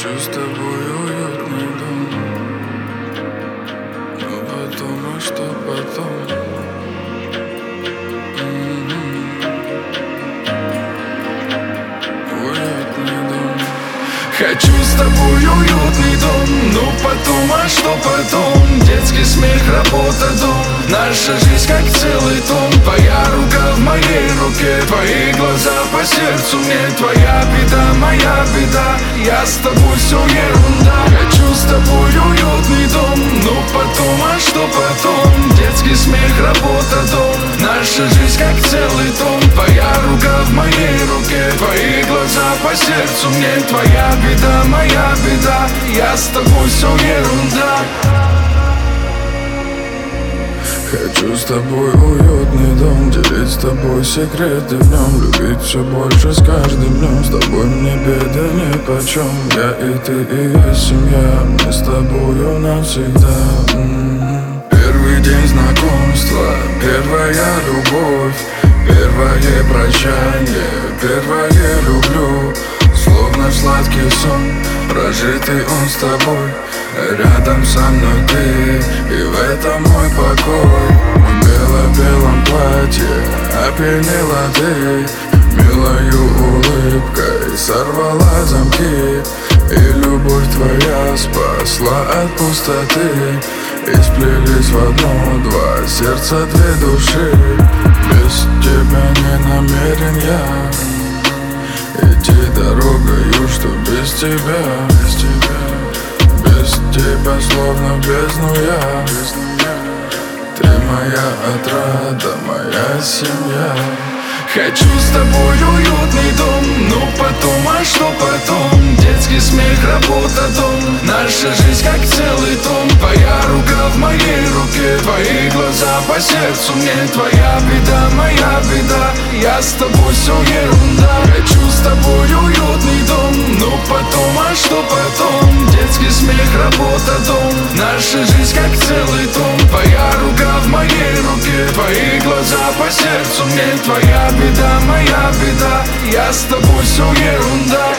Хочу с тобой уютный дом, но потом, а что потом? Уютный дом. Хочу с тобой уютный дом, ну потом, а что потом? Детский смех, работа, дом, наша жизнь как целый том. Твоя рука в моей руке, твои глаза по сердцу мне. Твоя беда, моя беда, я с тобой, все ерунда. Хочу с тобой уютный дом, ну потом, а что потом? Детский смех, работа, дом, наша жизнь как целый том. Твоя рука в моей руке, твои глаза по сердцу мне. Твоя беда, моя беда, я с тобой, все ерунда. Хочу с тобой уютный дом, делить с тобой секреты в нем, любить все больше с каждым днем. С тобой мне беды нипочем, я и ты, и я семья, мы с тобою навсегда. Первый день знакомства, первая любовь, первое прощание, первое люблю. Словно сладкий сон, прожитый он с тобой. Рядом со мной ты, и в этом мой покой. В бело-белом платье опьянела ты, милою улыбкой сорвала замки. И любовь твоя спасла от пустоты, и сплелись в одно два сердца, две души. Без тебя не намерен я идти дорогою, что без тебя, без тебя. Без тебя словно в бездну я. Ты моя отрада, моя семья. Хочу с тобой уютный дом, ну потом, а что потом? Детский смех, работа, дом, наша жизнь как целый том. Твоя рука в моей руке, твои глаза по сердцу мне. Твоя беда, моя беда, я с тобой, все ерунда. Хочу с тобой уютный дом, ну потом, а что потом? Детский смех, работа, дом, наша жизнь как целый том. Твоя рука в моей руке, твои глаза по сердцу мне. Твоя беда, моя беда, я с тобой, все ерунда.